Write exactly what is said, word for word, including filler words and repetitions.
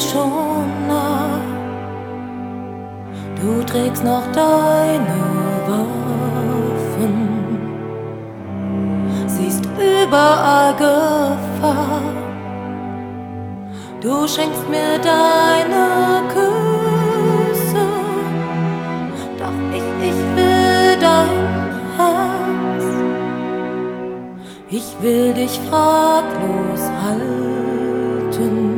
schon nah. Du trägst noch deine Waffen, siehst überall Gefahr. Du schenkst mir deine Küsse, doch ich, ich will dein Herz. Ich will dich fraglos halten.